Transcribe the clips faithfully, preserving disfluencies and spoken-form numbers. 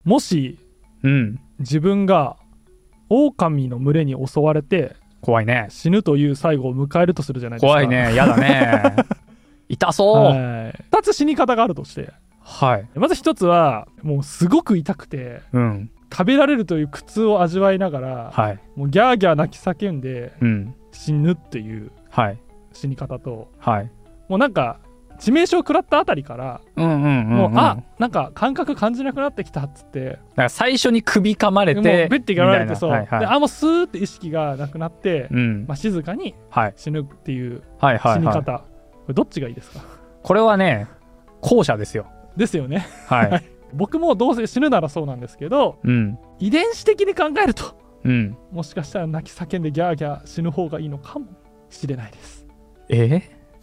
もし、 うん、 自分が狼の群れに襲われて怖いね。 死ぬという最後を迎えるとするじゃないですか。 怖いね。やだね。痛そう。 はい、ふたつ死に方があるとして、 はい、 まずひとつはもうすごく痛くて、うん、食べられるという苦痛を味わいながら、はい、もうギャーギャー泣き叫んで、うん、死ぬっていう死に方と、はい、もうなんか致命傷食らったあたりから、うんうんうんうん、もうあなんか感覚感じなくなってきたっつって、だから最初に首噛まれて、もうベッて噛まれて、そう、はいはい、であもうスーって意識がなくなって、うんまあ、静かに死ぬっていう死に方、はいはいはい、これどっちがいいですか？ これはね、後者ですよ。 ですよね。 はい。 僕もどうせ死ぬならそうなんですけど、うん、遺伝子的に考えると、うん、もしかしたら泣き叫んでギャーギャー死ぬ方がいいのかもしれないです。 え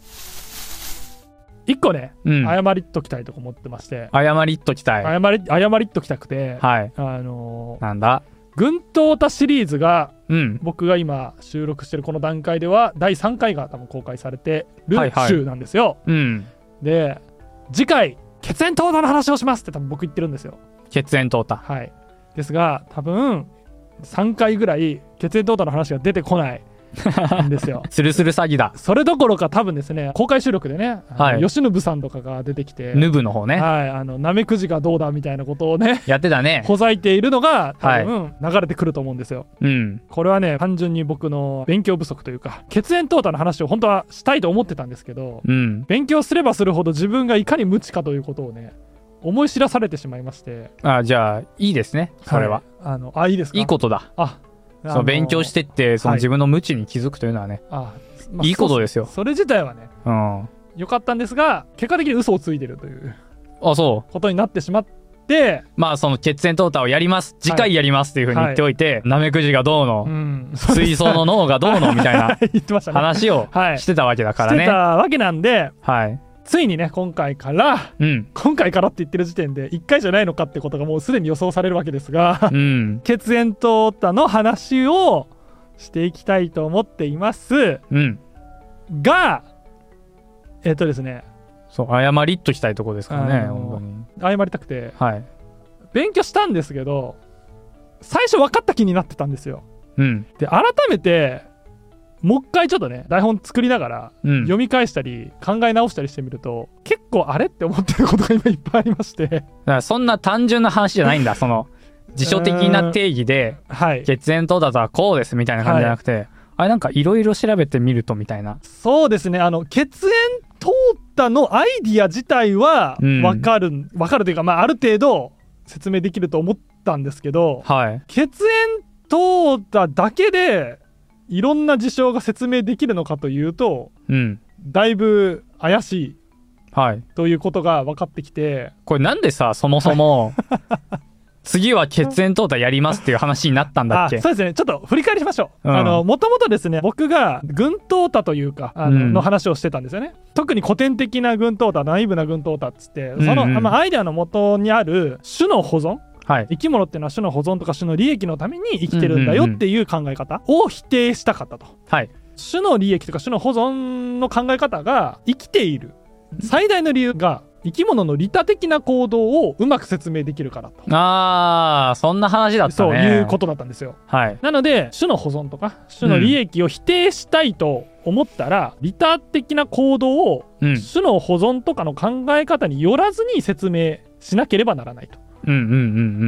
一個ね、うん、謝りっときたいと思ってまして。 謝りっときたい。 謝り謝りっときたくて、 はい。 あのー、 なんだ。 軍闘タシリーズが、うん、僕が今収録してるこの段階ではだいさんかいが多分公開されてる週なんですよ。はいはい、うん、で次回血縁淘汰の話をしますって多分僕言ってるんですよ。 血縁淘汰。 はい。ですが多分さんかいぐらい血縁淘汰の話が出てこないんですよ。 スルスル詐欺だ。 それどころか多分ですね、公開収録でね、はい、吉信さんとかが出てきて、 ヌブの方ね、 はい、あのナメクジがどうだみたいなことをねやってたね、 ほざいているのが多分流れてくると思うんですよ。うん、これはね単純に僕の勉強不足というか、血縁淘汰の話を本当はしたいと思ってたんですけど、うん、勉強すればするほど自分がいかに無知かということをね思い知らされてしまいまして。 あ、じゃあいいですね、それは。はい、あのあいいですか。 いいことだ。あその勉強してってその自分の無知に気づくというのはね、はい、あまあ、いいことですよ。 そ, それ自体はね、うん、よかったんですが、結果的に嘘をついてるというあそうことになってしまって、 まあその血縁淘汰をやります次回やりますっていうふうに言っておいて、はい、ナメクジがどうの、うん、水槽の脳がどうのみたいな話をしてたわけだからね。 してたわけなんで、 はい、 ついにね今回から、うん、今回からって言ってる時点でいっかいじゃないのかってことがもうすでに予想されるわけですが、うん、血縁淘汰の話をしていきたいと思っています、うん、がえっとですねそう謝りっときたいとこですからね、本当に謝りたくて、はい、勉強したんですけど最初分かった気になってたんですよ、うん、で改めてもう一回ちょっとね台本作りながら読み返したり考え直したりしてみると、うん、結構あれって思ってることが今いっぱいありまして、だからそんな単純な話じゃないんだその辞書的な定義で血縁淘汰とはこうですみたいな感じじゃなくて、はい、あれなんかいろいろ調べてみるとみたいな。 そうですね、あの血縁淘汰のアイディア自体は分かる、うん、分かるというか、まあ、ある程度説明できると思ったんですけど、はい、血縁淘汰だけでいろんな事象が説明できるのかというと、うん、だいぶ怪しい、はい、ということが分かってきて、 これなんでさそもそも次は血縁淘汰やりますっていう話になったんだっけ。 あ、そうですね、ちょっと振り返りましょう。あのもともとですね僕が軍淘汰というかあの、うん、の話をしてたんですよね。特に古典的な軍淘汰ナイーブな軍淘汰っつって、その、うんうんまあ、アイデアの元にある種の保存、はい、生き物っていうのは種の保存とか種の利益のために生きてるんだよっていう考え方を否定したかったと、はい、種の利益とか種の保存の考え方が生きている最大の理由が生き物の利他的な行動をうまく説明できるからと。 あーそんな話だったね。 そういうことだったんですよ、はい、なので種の保存とか種の利益を否定したいと思ったら、うん、利他的な行動を、うん、種の保存とかの考え方によらずに説明しなければならないと。 うんうんうんうん、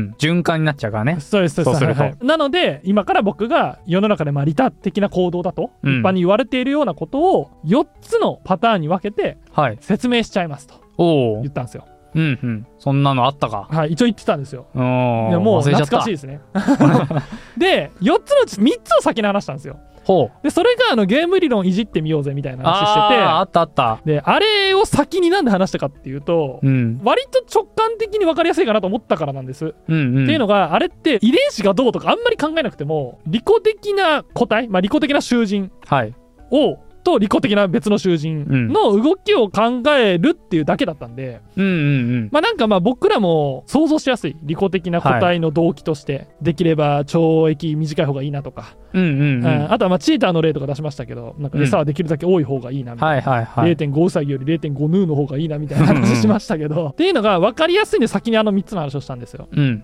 循環になっちゃうからね。 そうですそうです。そうすると、はいはい、なので今から僕が世の中でまあ利他的な行動だと一般に言われているようなことをよっつのパターンに分けて説明しちゃいますと言ったんですよ。 うんうん、そんなのあったか。 はい、一応言ってたんですよ。いやもう懐かしいですね。でよっつのうちみっつを先に話したんですよ。ほうでそれがあのゲーム理論いじってみようぜみたいな話してて、 ああったあった。 であれを先になんで話したかっていうと、うん、割と直感的に分かりやすいかなと思ったからなんです、うんうん、っていうのがあれって遺伝子がどうとかあんまり考えなくても利己的な個体、まあ、利己的な囚人を、はいと利己的な別の囚人の動きを考えるっていうだけだったんで、うんうんうん、まあなんかまあ僕らも想像しやすい利己的な個体の動機として、はい、できれば懲役短い方がいいなとか、うんうんうん、あとはまあチーターの例とか出しましたけど、なんか餌はできるだけ多い方がいいなみたいな、うんはいはいはい、れいてんご ウサギより れいてんご ヌーの方がいいなみたいな話しましたけどっていうのが分かりやすいんで先にあのみっつの話をしたんですよ、うん、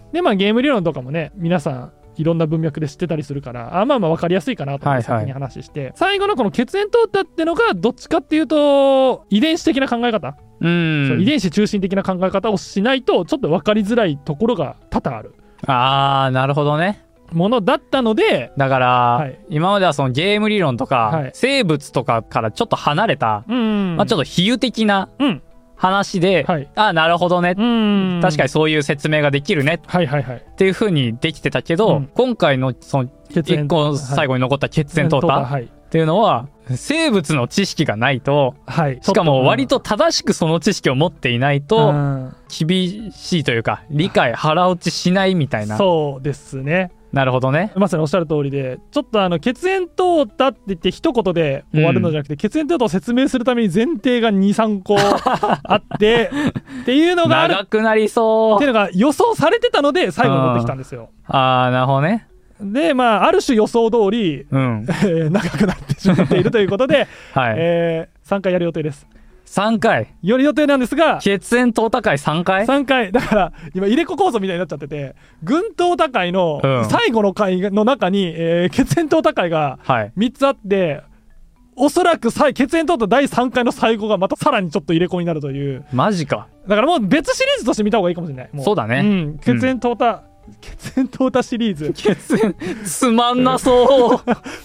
でまあゲーム理論とかもね皆さんいろんな文脈で知ってたりするからあまあまあ分かりやすいかなと思って先に話して、はいはい、最後のこの血縁淘汰ってのがどっちかっていうと遺伝子的な考え方、うんそう遺伝子中心的な考え方をしないとちょっと分かりづらいところが多々あるあーなるほどねものだったのでだから、はい、今まではそのゲーム理論とか、はい、生物とかからちょっと離れた、うんまあ、ちょっと比喩的な、うん話で、はい、ああなるほどねうん確かにそういう説明ができるね、はいはいはい、っていう風にできてたけど、うん、今回のその一個最後に残った血縁淘汰、はい、っていうのは生物の知識がないと、はい、しかも割と正しくその知識を持っていないと厳しいというか理解腹落ちしないみたいなそうですねなるほどねまさにおっしゃる通りでちょっとあの血縁淘汰って言って一言で終わるのじゃなくて、うん、血縁淘汰を説明するために前提が にさんこあってっていうのがある長くなりそうっていうのが予想されてたので最後に持ってきたんですよああなるほどねでまあある種予想通り、うんえー、長くなってしまっているということで、はいえー、さんかいやる予定ですさんかいより予定なんですが血縁淘汰会さんかい ?さん回だから今入れ子構造みたいになっちゃってて軍淘汰会の最後の会の中に、うんえー、血縁淘汰会がみっつあって、はい、おそらく血縁淘汰だいさんかいの最後がまたさらにちょっと入れ子になるというマジかだからもう別シリーズとして見た方がいいかもしれないもうそうだね、 うん、血縁淘汰、うん、血縁淘汰シリーズ血縁つまんなそう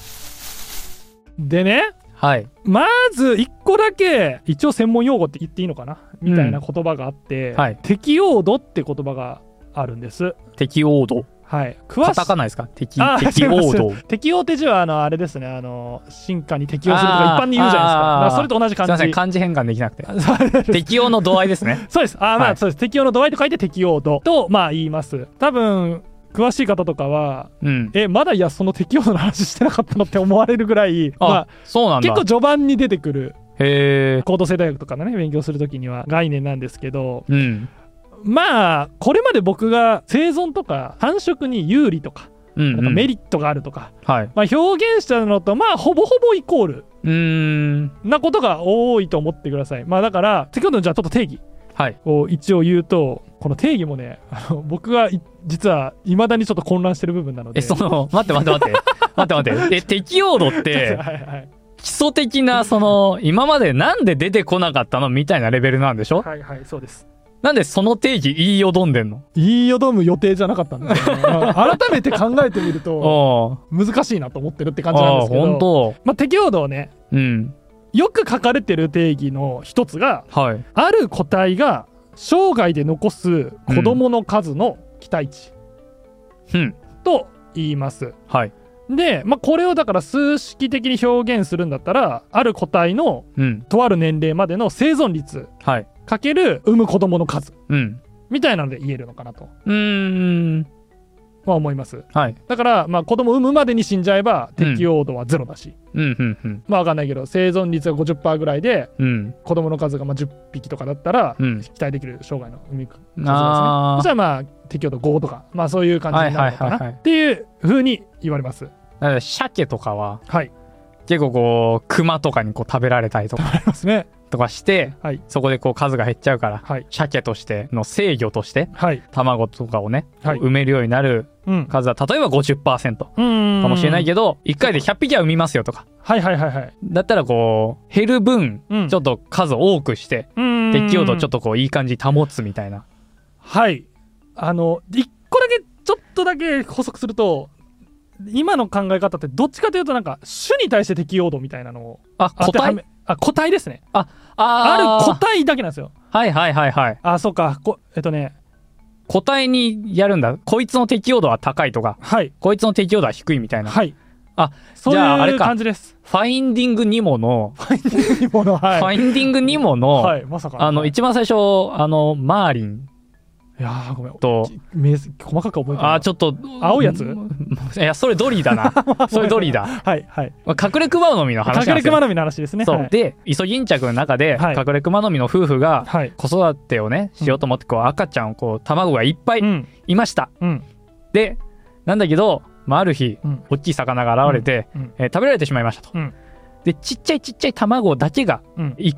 でねはい、 まずいっこだけ一応専門用語って言っていいのかなみたいな言葉があって、うんはい、適応度って言葉があるんです適応度はい詳しカタカナですか適適応度適応って字はあのあれですねあの進化に適応するとか一般に言うじゃないですかだからそれと同じ感じすいません漢字変換できなくて適応の度合いですねそうですあ、まあはい、そうです適応の度合いと書いて適応度とまあ言います多分詳しい方とかは、うん、えまだいやその適応の話してなかったのって思われるぐらいあ、まあ、そうなんだ結構序盤に出てくるへ高度生大学とかのね勉強するときには概念なんですけど、うん、まあこれまで僕が生存とか繁殖に有利とか、うんうん、なんかメリットがあるとか、はいまあ、表現したのとまあほぼほぼイコールうーんなことが多いと思ってください。まあだから先ほどのじゃあちょっと定義を一応言うと、はい、この定義もねあの僕が実はいまだにちょっと混乱してる部分なのでえその待って待って待って待って待ってえ適応度ってはい、はい、基礎的なその今までなんで出てこなかったのみたいなレベルなんでしょはいはいそうですなんでその定義言いよどんでんの言いよどむ予定じゃなかったんですよ、ねまあ、改めて考えてみると難しいなと思ってるって感じなんですけど本当、 まあ、適応度をね、うん、よく書かれてる定義の一つが、はい、ある個体が生涯で残す子供の数の期待値、うん、と言います、はい、で、まあ、これをだから数式的に表現するんだったらある個体のとある年齢までの生存率、はい、かける産む子供の数、うん、みたいなので言えるのかなとうーんは思います、はい、だからまあ子供産むまでに死んじゃえば適応度はゼロだし、うんうんうん、まあ分かんないけど生存率が ごじゅっパーセント ぐらいで、うん、子供の数がまあじゅっぴきとかだったら、うん、期待できる生涯の産み数ですね。そしたらまあ適応度ごとかまあそういう感じになるのかな、はいはいはいはい、っていう風に言われます。 だから鮭とかは、はい、結構こうクマとかにこう食べられたりとか食べられますねとかして、はい、そこでこう数が減っちゃうから、はい、鮭としての制御として、はい、卵とかをね、はい、埋めるようになる数は、うん、例えば ごじゅっパーセント かもしれないけどいっかいでひゃっぴきは産みますよとか、 はいはいはいはい、 だったらこう減る分、うん、ちょっと数多くして適応度ちょっとこういい感じ保つみたいな。 はいあのいっこだけちょっとだけ補足すると今の考え方ってどっちかというとなんか種に対して適応度みたいなのをあ個体あ個体ですね。 ああある個体だけなんですよ。 はいはいはいはい。 あそうかこえっとね個体にやるんだ。こいつの適応度は高いとか、はい、こいつの適応度は低いみたいな。はい。あそういう感じです。 ファインディングニモのファインディングニモの、はい、 ファインディングニモの、 はい、まさかあの、はい、一番最初あのマーリンいやーごめんと細かく覚えてる。 あちょっと青いやついやそれドリーだなそれドリーだはいはい、 まあ、隠れクマノミの話なんですよ。 隠れクマノミの話ですね。 そう、はい、でイソギンチャクの中で、はい、隠れクマノミの夫婦が子育てをねしようと思ってこう赤ちゃんをこう卵がいっぱいいました、うん、でなんだけど、まあ、ある日、うん、大きい魚が現れて、うんうんえー、食べられてしまいましたと、うん、でちっちゃいちっちゃい卵だけがいっこ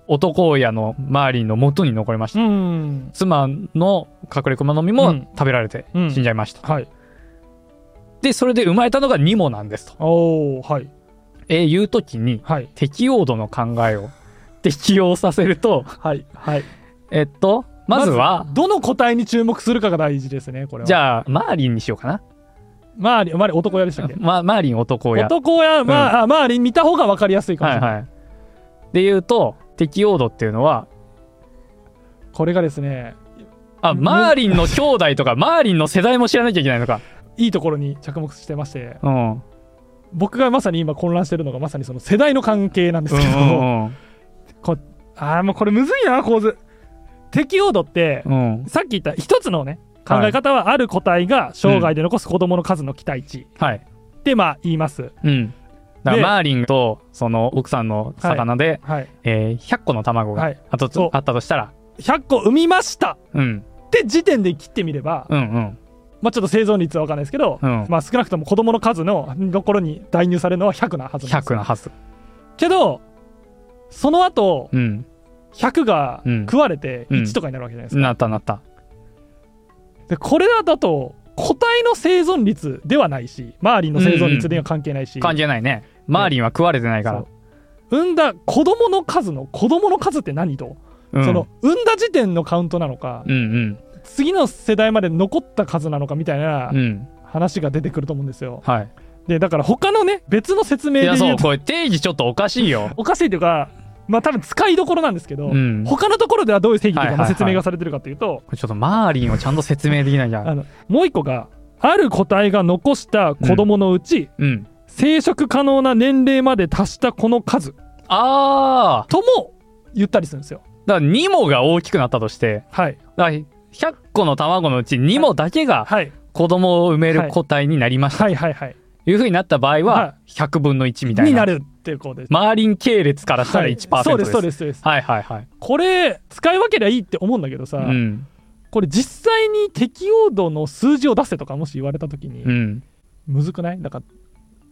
男親のマーリンの元に残りました、うん、妻の隠れ熊の実も食べられて死んじゃいました、うんうん、はい、でそれで生まれたのがニモなんですとお、はい、えー、いう時に、はい、適応度の考えを適用させるとはいはいえっとまずは、 まずどの個体に注目するかが大事ですねこれは。 じゃあマーリンにしようかな。 マーリン、マーリン男親でしたっけ？ ま、マーリン男親。 男親、まあ、うん、マーリン見た方が分かりやすいかもしれない。はいはい。 で言うと適応度っていうのはこれがですね、 あ、マーリンの兄弟とかマーリンの世代も知らなきゃいけないのか。 いいところに着目してまして、うん、僕がまさに今混乱してるのがまさにその世代の関係なんですけど、うんうんうん、こあもうこれむずいな構図。適応度って、うん、さっき言った一つのね考え方は、ある個体が生涯で残す子供の数の期待値、うん、ってまあ言います、うん、 だからマーリンとその奥さんの魚で、はいはい、えー、ひゃっこの卵があったと、あったとしたらひゃっこ産みました、うん、って時点で切ってみれば、うんうん、まあ、ちょっと生存率は分かんないですけど、うん、まあ、少なくとも子供の数のところに代入されるのはひゃくなはずなんです。 ひゃくなはずけどその後、うん、ひゃくが食われていちとかになるわけじゃないですか、うんうん、 なったなった。 でこれだと個体の生存率ではないしマーリンの生存率では関係ないし、 うんうん、関係ないね。マーリンは食われてないから、 産んだ子供の数の子供の数って何と、うん、その産んだ時点のカウントなのか、うんうん、次の世代まで残った数なのかみたいな話が出てくると思うんですよ、はい、でだから他のね別の説明で言うと、いやそうこれ定義ちょっとおかしいよおかしいというか、まあ多分使いどころなんですけど、うん、他のところではどういう定義とかの説明がされてるかというと、はいはいはい、 これちょっとマーリンをちゃんと説明できないじゃん。 あのもう一個がある個体が残した子供のうち、うんうん、生殖可能な年齢まで達した子の数あとも言ったりするんですよ。 だからニモが大きくなったとして、はい、だからひゃっこの卵のうちニモだけが子供を産める個体になりました、はいはいはいはい、いう風になった場合はひゃくぶんのいちみたいな、 になるっていうことです。 マーリン系列からしたら いちパーセント です、 はい、そうですそうですそうです。 はいはいはい。 これ使い分けりゃいいって思うんだけどさ、うん、これ実際に適応度の数字を出せとかもし言われた時に、うん、むずくない？だから、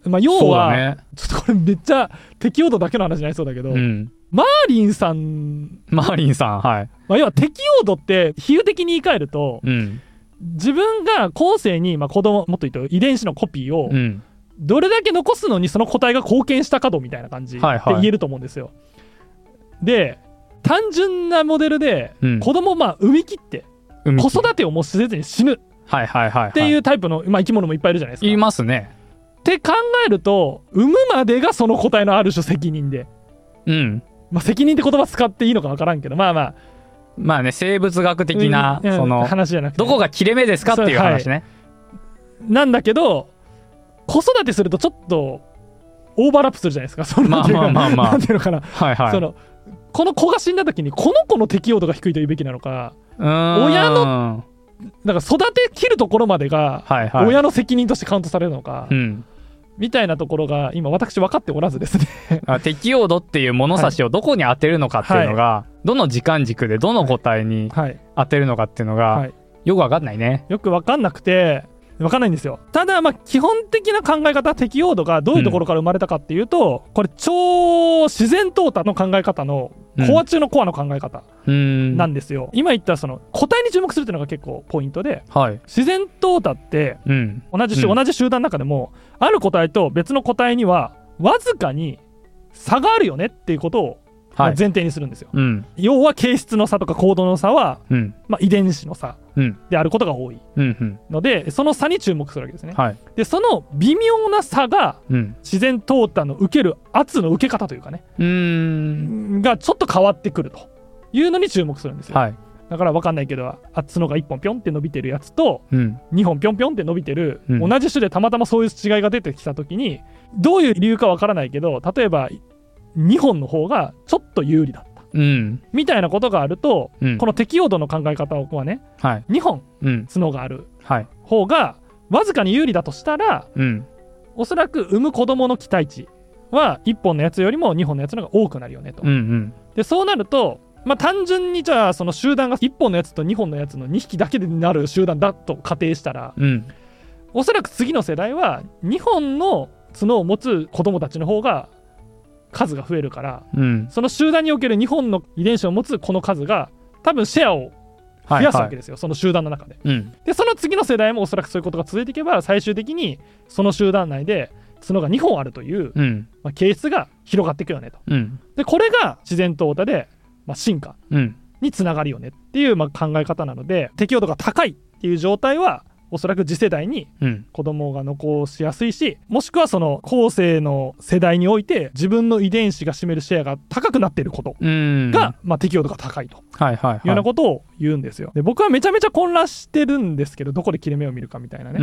まあ、要は、ね、ちょっとこれめっちゃ適応度だけの話になりそうだけど、うん、マーリンさんマーリンさんはい、 まあ、要は適応度って比喩的に言い換えると、うん、自分が後世に、まあ、子供もっと言うと遺伝子のコピーを、うん、どれだけ残すのにその個体が貢献したか度みたいな感じで言えると思うんですよ、はいはい、で単純なモデルで、うん、子供をまあ産み切って子育てをもうせずに死ぬっていうタイプの、まあ、生き物もいっぱいいるじゃないですか。 いますね。 って考えると産むまでがその個体のある種責任で、うん、まあ、責任って言葉使っていいのか分からんけどまあまあまあね生物学的な、うん、その話じゃなくて、 どこが切れ目ですかっていう話ね、 はい、なんだけど子育てするとちょっとオーバーラップするじゃないですか。そのまあまあまあまあなんていうのかな、はいはい、そのこの子が死んだ時にこの子の適応度が低いと言うべきなのか、親のなんか育て切るところまでが親の責任としてカウントされるのか、はいはい、うんみたいなところが今私分かっておらずですねあ適応度っていう物差しをどこに当てるのかっていうのが、はい、どの時間軸でどの個体に当てるのかっていうのが、はいはい、よく分かんないね。 よく分かんなくて分かんないんですよ。ただまあ基本的な考え方適応度がどういうところから生まれたかっていうと、うん、これ超自然淘汰の考え方のコア中のコアの考え方なんですよ、うん、今言ったその個体に注目するっていうのが結構ポイントで、はい、自然淘汰って同じ、うん、同じ集団の中でもある個体と別の個体にはわずかに差があるよねっていうことを前提にするんですよ、はい、うん、要は形質の差とか行動の差は、うん、まあ、遺伝子の差であることが多いので、うんうん、その差に注目するわけですね、はい、でその微妙な差が、うん、自然淘汰の受ける圧の受け方というかね、うーんがちょっと変わってくるというのに注目するんですよ、はい、だから分かんないけど角がいっぽんピョンって伸びてるやつと、うん、にほんピョンピョンって伸びてる、うん、同じ種でたまたまそういう違いが出てきた時にどういう理由か分からないけど例えばにほんの方がちょっと有利だった、うん、みたいなことがあると、うん、この適応度の考え方はね、はい、にほん角がある方がわずかに有利だとしたら、うん、おそらく産む子供の期待値はいっぽんのやつよりもにほんのやつの方が多くなるよねと、うんうん、でそうなると、まあ、単純にじゃあその集団がいっぽんのやつとにほんのやつのにひきだけでなる集団だと仮定したら、うん、おそらく次の世代はにほんの角を持つ子供たちの方が数が増えるから、うん、その集団におけるにほんの遺伝子を持つこの数が多分シェアを増やすわけですよ、はいはい、その集団の中で、うん、でその次の世代もおそらくそういうことが続いていけば最終的にその集団内で角がにほんあるという、うんまあ、形質が広がっていくよねと、うん、でこれが自然淘汰で、まあ、進化につながるよねっていう、まあ、考え方なので適応度が高いっていう状態はおそらく次世代に子供が残しやすいし、うん、もしくはその後世の世代において自分の遺伝子が占めるシェアが高くなっていることが、うんまあ、適応度が高いというようなことを言うんですよ。で僕はめちゃめちゃ混乱してるんですけどどこで切れ目を見るかみたいなね、うん、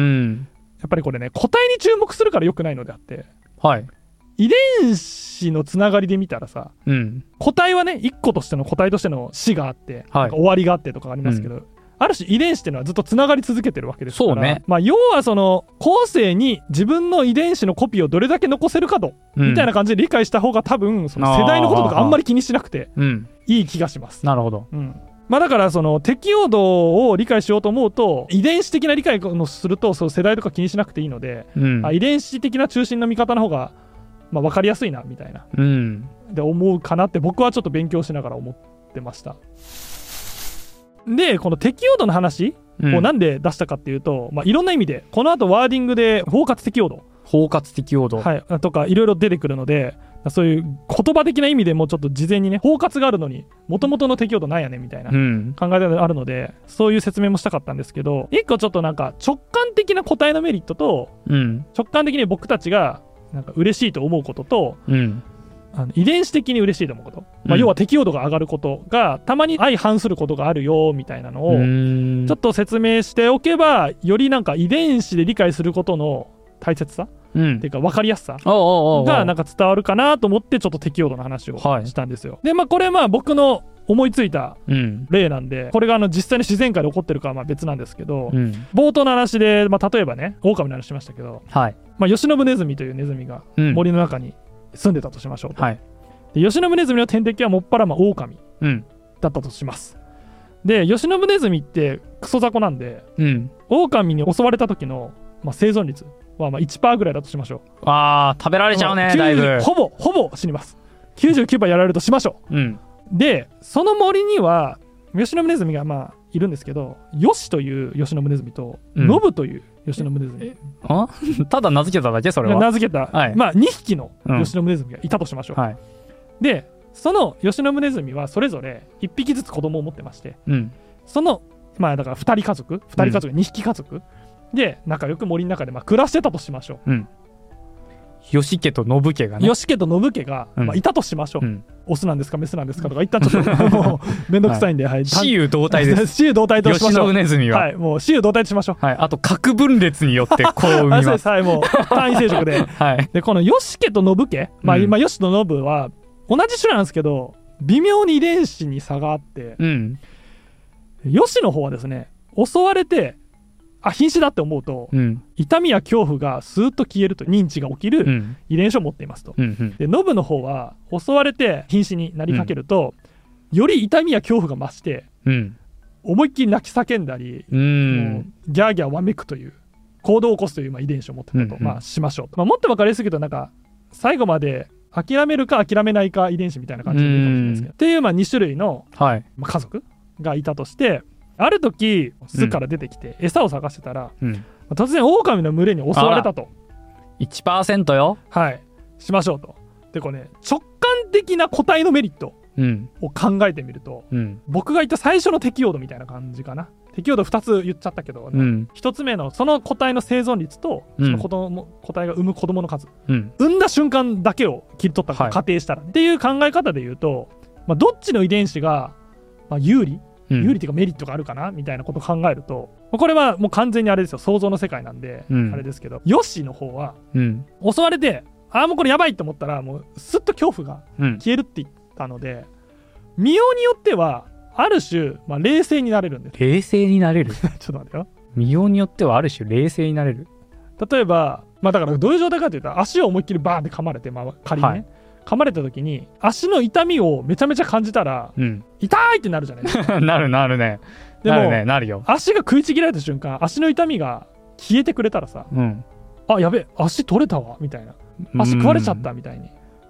やっぱりこれね個体に注目するから良くないのであって、はい、遺伝子のつながりで見たらさ、うん、個体はねいっことしての個体としての死があって、はい、なんか終わりがあってとかありますけど、うんある種遺伝子っていうのはずっとつながり続けてるわけですから、そうね、まあ、要はその後世に自分の遺伝子のコピーをどれだけ残せるかと、うん、みたいな感じで理解した方が多分その世代のこととかあんまり気にしなくていい気がします。 なるほど、 うんまあ、だからその適応度を理解しようと思うと遺伝子的な理解をするとその世代とか気にしなくていいので、うん、あ遺伝子的な中心の見方の方がまあ分かりやすいなみたいな、うん、で思うかなって僕はちょっと勉強しながら思ってました。でこの適応度の話をなんで出したかっていうと、うんまあ、いろんな意味でこの後ワーディングで包括適応度包括適応度、 はい、とかいろいろ出てくるのでそういう言葉的な意味でもちょっと事前にね包括があるのに元々の適応度なんやねんみたいな考え方があるので、うん、そういう説明もしたかったんですけど一個ちょっとなんか直感的な個体のメリットと、うん、直感的に僕たちがなんか嬉しいと思うことと、うんあの遺伝子的に嬉しいと思うこと、まあ、要は適応度が上がることがたまに相反することがあるよみたいなのをちょっと説明しておけばよりなんか遺伝子で理解することの大切さ、うん、っていうか分かりやすさがなんか伝わるかなと思ってちょっと適応度の話をしたんですよ、はい、でまあこれまあ僕の思いついた例なんで、うん、これがあの実際に自然界で起こってるかはまあ別なんですけど、うん、冒頭の話で、まあ、例えばね狼の話しましたけど、はいまあ、ヨシノブネズミというネズミが森の中に住んでたとしましょうと、はい、でヨシノブネズミの天敵はもっぱらまあ狼だったとします、うん、でヨシノブネズミってクソ雑魚なんで、うん、狼に襲われた時の、まあ、生存率はまあ いちパーセント ぐらいだとしましょう。 あー食べられちゃうねだいぶほぼほぼ死にます。きゅうじゅうきゅうパーセント やられるとしましょう、うん、でその森にはヨシノブネズミがまあいるんですけどヨシというヨシノブネズミと、うん、ノブというヨシノブネズミ、 あただ名付けただけそれは名付けた、はい、まあにひきのヨシノブネズミがいたとしましょう、うんはい、でそのヨシノブネズミはそれぞれいっぴきずつ子供を持ってまして、うん、そのまあだからふたり家族ふたり家族、うん、にひき家族で仲良く森の中でまあ暮らしてたとしましょう、うん、 ヨシ家とノブ家がねヨシ家とノブ家が、うんまあ、いたとしましょう、うん、オスなんですかメスなんですかとか一旦ちょっともうめんどくさいんで、はい、 雌雄同体です雌雄同体としましょう。 ヨシノブネズミは、 はい、もう雌雄同体としましょう、 はい、あと核分裂によってこう生みますそうです、はい、もう単位生殖で、はい、でこのヨシ家とノブ家、まあ、今ヨシとノブは同じ種なんですけど微妙に遺伝子に差があって、うん、ヨシの方はですね襲われてあ瀕死だって思うと、うん、痛みや恐怖がスーッと消えると認知が起きる遺伝子を持っていますと、うんうん、でノブの方は襲われて瀕死になりかけると、うん、より痛みや恐怖が増して、うん、思いっきり泣き叫んだり、うん、もうギャーギャーわめくという行動を起こすというまあ遺伝子を持ってたと、うんうんまあ、しましょうと、まあ、もっと分かりやすいけどなんか最後まで諦めるか諦めないか遺伝子みたいな感じでいいかもしれないですけどっていうまあに種類の、はいまあ、家族がいたとしてある時巣から出てきて餌を探してたら、うん、突然狼の群れに襲われたといちパーセント よはいしましょうと。でこれね直感的な個体のメリットを考えてみると、うん、僕が言った最初の適応度みたいな感じかな。適応度ふたつ言っちゃったけど、うん、ひとつめのその個体の生存率と、うん、その子供個体が産む子供の数、うん、産んだ瞬間だけを切り取った仮定したら、ねはい、っていう考え方で言うと、まあ、どっちの遺伝子が、まあ、有利有利というかメリットがあるかなみたいなことを考えるとこれはもう完全にあれですよ想像の世界なんで、うん、あれですけどヨシの方は、うん、襲われてああもうこれやばいと思ったらもうスッと恐怖が消えるって言ったので、うん、見ようによってはある種、まあ、冷静になれるんです。 冷静になれるちょっと待ってよ。 見ようによってはある種冷静になれる。 例えば、まあ、だからどういう状態かというと足を思いっきりバーンって噛まれて、まあ、仮にね、はい噛まれた時に足の痛みをめちゃめちゃ感じたら、うん、痛いってなるじゃないですかなるなるねでもなるねなるよ。 足が食いちぎられた瞬間足の痛みが消えてくれたらさ、うん、あやべえ足取れたわみたいな足食われちゃったみたいに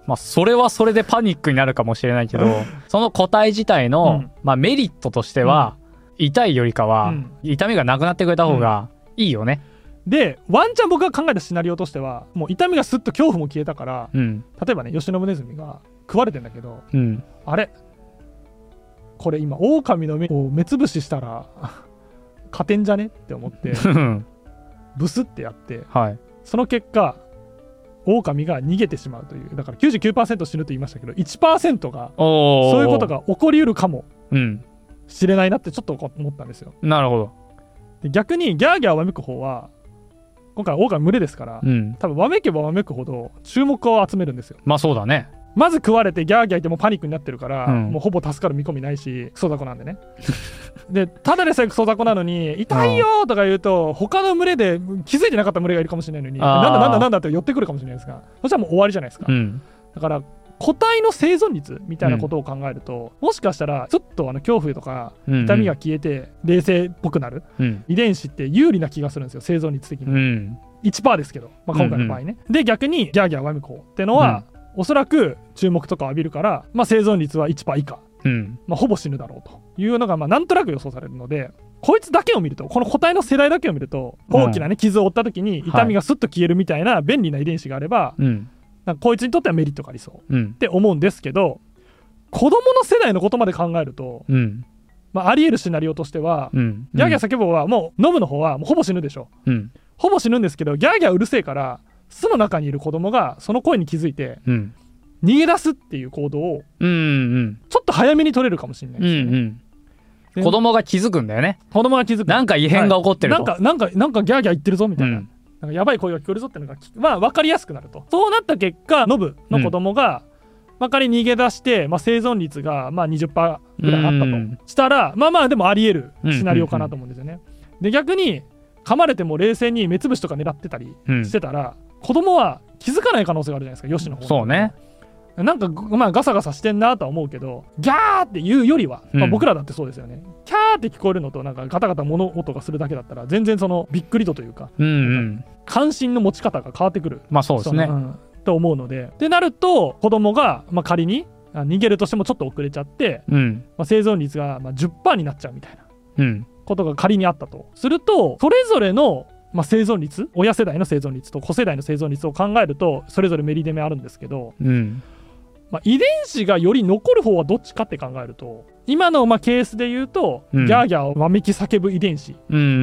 まあそれはそれでパニックになるかもしれないけどその個体自体の、うんまあ、メリットとしては、うん、痛いよりかは、うん、痛みがなくなってくれた方がいいよね、 うん、でワンチャン僕が考えたシナリオとしてはもう痛みがスッと恐怖も消えたから、うん、例えばね吉野ネズミが食われてんだけど、うん、あれこれ今狼の目を目つぶししたら勝てんじゃねって思ってブスってやって、はい、その結果狼が逃げてしまうというだから きゅうじゅうきゅうパーセント 死ぬと言いましたけど いちパーセント がそういうことが起こりうるかもしれないなってちょっと思ったんですよ。 なるほど。 で逆にギャーギャーわめく方は今回狼群れですから、うん、多分わめけばわめくほど注目を集めるんですよ。 まあそうだね。 まず食われてギャーギャー言ってもパニックになってるから、うん、もうほぼ助かる見込みないしクソ雑魚なんでねでただでさえクソ雑魚なのに痛いよとか言うと、うん、他の群れで気づいてなかった群れがいるかもしれないのになんだなんだなんだって寄ってくるかもしれないですがそしたらもう終わりじゃないですか、うん、だから個体の生存率みたいなことを考えると、うん、もしかしたらちょっとあの恐怖とか痛みが消えて冷静っぽくなる、うん、遺伝子って有利な気がするんですよ生存率的に、うん、いちパーセント ですけど、まあ、今回の場合ね、うんうん、で逆にギャーギャーわめこうってのは、うんおそらく注目とかを浴びるから、まあ、生存率は いちパーセント 以下、うんまあ、ほぼ死ぬだろうというのがまあなんとなく予想されるのでこいつだけを見るとこの個体の世代だけを見ると大きな、ね、傷を負った時に痛みがスッと消えるみたいな便利な遺伝子があれば、はい、なんかこいつにとってはメリットがありそうって思うんですけど子供の世代のことまで考えると、うんまあ、あり得るシナリオとしては、うん、ギャーギャー叫ぼうはもうノブの方はもうほぼ死ぬでしょ、うん、ほぼ死ぬんですけどギャーギャーうるせえから巣の中にいる子供がその声に気づいて、うん、逃げ出すっていう行動をちょっと早めに取れるかもしれないですよね、うんうん、子供が気づくんだよね。 子供が気づくなんか異変が起こってると、 はい、なんかなんかなんかギャーギャー言ってるぞみたいな、うん、なんかやばい声が聞こえるぞっていうのがまあ分かりやすくなると。そうなった結果ノブの子供が、うん、まあ、仮に逃げ出して、まあ、生存率がまあ にじゅっパーセント ぐらいあったと、うん、したらまあまあでもあり得るシナリオかなと思うんですよね、うんうんうん、で逆に噛まれても冷静に目つぶしとか狙ってたりしてたら、うん、子供は気づかない可能性があるじゃないですかヨシの方。 そうね。 なんか、まあ、ガサガサしてんなとは思うけどギャーって言うよりは、まあ、僕らだってそうですよね、うん、キャーって聞こえるのとなんかガタガタ物音がするだけだったら全然そのびっくり度というか、うんうん、関心の持ち方が変わってくる、 まあそうですね、うん、 と思うのでってなると子供が、まあ、仮に逃げるとしてもちょっと遅れちゃって、うんまあ、生存率がまあ じゅっパーセント になっちゃうみたいな、うん、ことが仮にあったとするとそれぞれのまあ、生存率親世代の生存率と子世代の生存率を考えるとそれぞれメリデメあるんですけど、うんまあ、遺伝子がより残る方はどっちかって考えると今のまあケースで言うと、うん、ギャーギャーをわめき叫ぶ遺伝子、うんうんうん、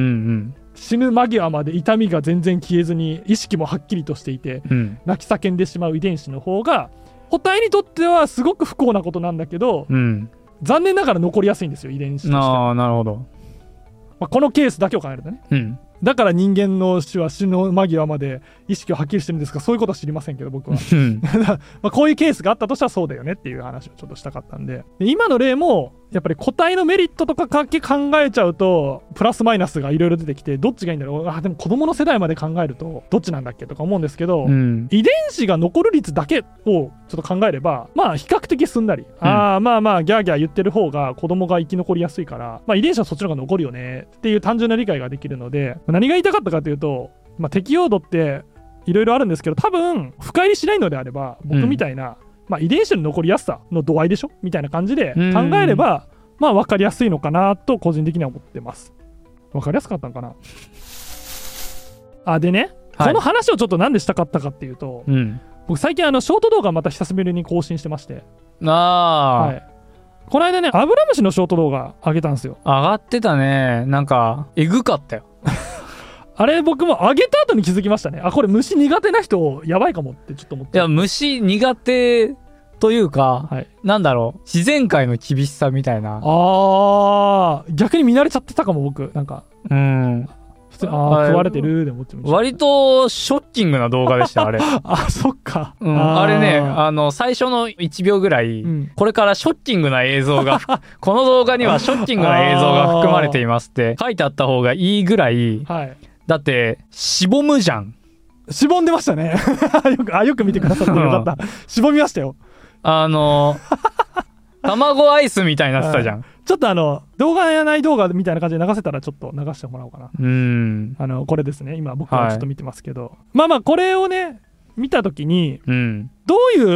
死ぬ間際まで痛みが全然消えずに意識もはっきりとしていて、うん、泣き叫んでしまう遺伝子の方が個体にとってはすごく不幸なことなんだけど、うん、残念ながら残りやすいんですよ遺伝子として。 あーなるほど、 まあ、このケースだけを考えるとね、うんだから人間の死は死の間際まで意識をはっきりしてるんですがそういうことは知りませんけど僕はまあこういうケースがあったとしたらそうだよねっていう話をちょっとしたかったんで、で今の例もやっぱり個体のメリットとかかけ考えちゃうとプラスマイナスがいろいろ出てきてどっちがいいんだろうあでも子供の世代まで考えるとどっちなんだっけとか思うんですけど、うん、遺伝子が残る率だけをちょっと考えればまあ比較的すんなり、うん、あまあまあギャーギャー言ってる方が子供が生き残りやすいから、まあ、遺伝子はそっちの方が残るよねっていう単純な理解ができるので何が言いたかったかというと、まあ、適用度っていろいろあるんですけど多分深入りしないのであれば僕みたいな、うんまあ、遺伝子の残りやすさの度合いでしょみたいな感じで考えればまあ分かりやすいのかなと個人的には思ってます。分かりやすかったのかなあでね、はい、この話をちょっとなんでしたかったかっていうと、うん、僕最近あのショート動画また久しぶりに更新してましてあ、はい、この間ねアブラムシのショート動画上げたんですよ。 上がってたね。なんかえぐかったよあれ僕も上げた後に気づきましたね。あこれ虫苦手な人やばいかもってちょっと思って。 いや虫苦手というか、はい、なんだろう自然界の厳しさみたいな。 あー逆に見慣れちゃってたかも僕なんかうん普通あ食われてるで思ってました。 割とショッキングな動画でしたあれあそっか、 うん、あ, あれねあの最初のいちびょうぐらい、うん、これからショッキングな映像がこの動画にはショッキングな映像が含まれていますって書いてあった方がいいぐらい、はい、だってしぼむじゃん。 しぼんでましたねよくあよく見てくださってよかったしぼみましたよ。 あの卵アイスみたいになってたじゃん、はい、 ちょっとあの動画やない動画みたいな感じで流せたらちょっと流してもらおうかな。うんあのこれですね今僕はちょっと見てますけど、はい、まあまあこれをね見た時に、うん、どういう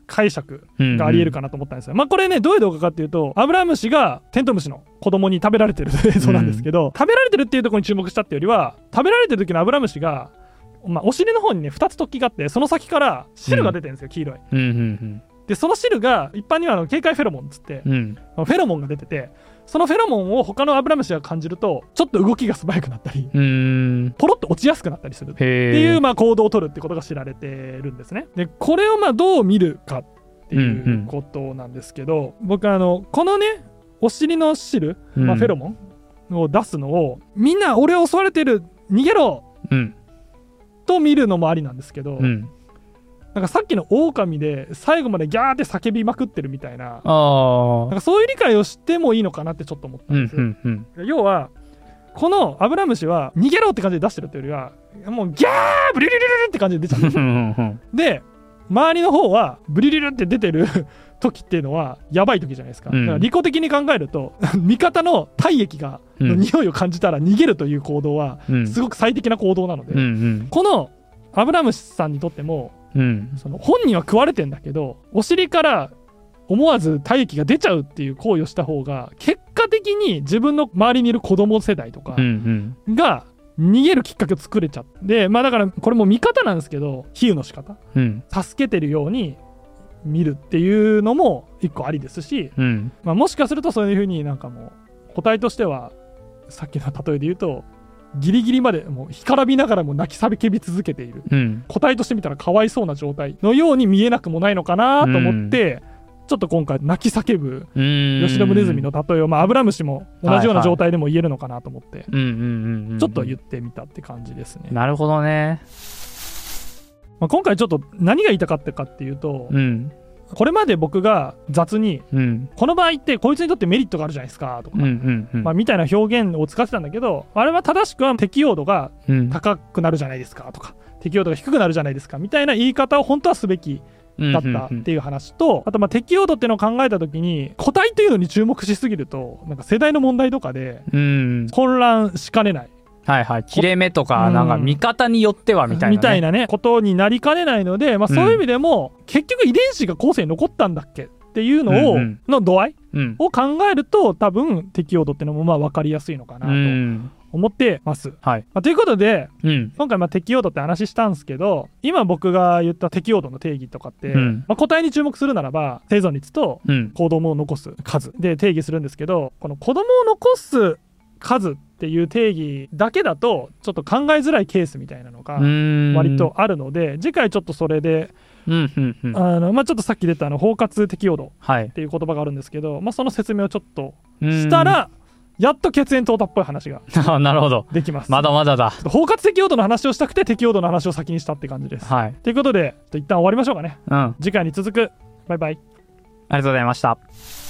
解釈がありえるかなと思ったんですよ、うんうん、まあこれねどういう動画かっていうと、アブラムシがテントウムシの子供に食べられてる映像なんですけど、うん、食べられてるっていうところに注目したっていうよりは、食べられてる時のアブラムシが、まあ、お尻の方にねふたつ突起があって、その先から汁が出てるんですよ、うん、黄色い、うんうんうん、でその汁が一般にはあの警戒フェロモンっつって、うん、フェロモンが出てて、そのフェロモンを他のアブラムシが感じるとちょっと動きが素早くなったり、うーんポロッと落ちやすくなったりするっていうまあ行動を取るってことが知られてるんですね。でこれをまあどう見るかっていうことなんですけど、うんうん、僕あのこのねお尻の汁、まあ、フェロモンを出すのを、うん、みんな俺を襲われてる逃げろ、うん、と見るのもありなんですけど、うん、なんかさっきの狼で最後までギャーって叫びまくってるみたいな、あなんかそういう理解をしてもいいのかなってちょっと思ったんですよ、うんうんうん、要はこのアブラムシは逃げろって感じで出してるっていうよりはもうギャーブリリリリって感じで出ちゃうで周りの方はブリリリって出てる時っていうのはやばい時じゃないですか、うん、だから利己的に考えると味方の体液がの匂いを感じたら逃げるという行動はすごく最適な行動なので、うんうん、このアブラムシさんにとっても、うん、その本人は食われてんだけどお尻から思わず体液が出ちゃうっていう行為をした方が結果的に自分の周りにいる子供世代とかが逃げるきっかけを作れちゃって、まあだからこれも見方なんですけど比喩の仕方、うん、助けてるように見るっていうのも一個ありですし、うんまあ、もしかするとそういう風になんかもう個体としてはさっきの例えで言うとギリギリまでもう干からびながらも泣き叫び続けている、うん、個体として見たらかわいそうな状態のように見えなくもないのかなと思って、うん、ちょっと今回泣き叫ぶヨシノブネズミの例えを、まあ、アブラムシも同じような状態でも言えるのかなと思ってちょっと言ってみたって感じですね。 なるほどね。 まあ、今回ちょっと何が言いたかったかっていうと、うん、これまで僕が雑に、うん、この場合ってこいつにとってメリットがあるじゃないですかとか、うんうんうんまあ、みたいな表現を使ってたんだけど、あれは正しくは適用度が高くなるじゃないですかとか、うん、適用度が低くなるじゃないですかみたいな言い方を本当はすべきだったっていう話と、うんうんうん、あとまあ適用度っていうのを考えた時に個体というのに注目しすぎるとなんか世代の問題とかで混乱しかねない、 はいはい、切れ目とかなんか見方によってはみたいな、ね、 みたいなねことになりかねないので、まあ、そういう意味でも、うん、結局遺伝子が後世に残ったんだっけっていうのを、うんうん、の度合いを考えると多分適用度っていうのもまあ分かりやすいのかなと思ってます、うんはいまあ、ということで、うん、今回まあ適用度って話したんですけど、今僕が言った適用度の定義とかって、うんまあ、個体に注目するならば生存率と子供を残す数で定義するんですけど、この子供を残す数っていう定義だけだとちょっと考えづらいケースみたいなのが割とあるので、次回ちょっとそれで、うんうんうん、あのまあ、ちょっとさっき出たあの包括適用度っていう言葉があるんですけど、はいまあ、その説明をちょっとしたらやっと血縁淘汰っぽい話がなるほどできます。 まだまだだ。 包括適用度の話をしたくて適用度の話を先にしたって感じです、はい、ということでちょっと一旦終わりましょうかね、うん、次回に続く。バイバイ。 ありがとうございました。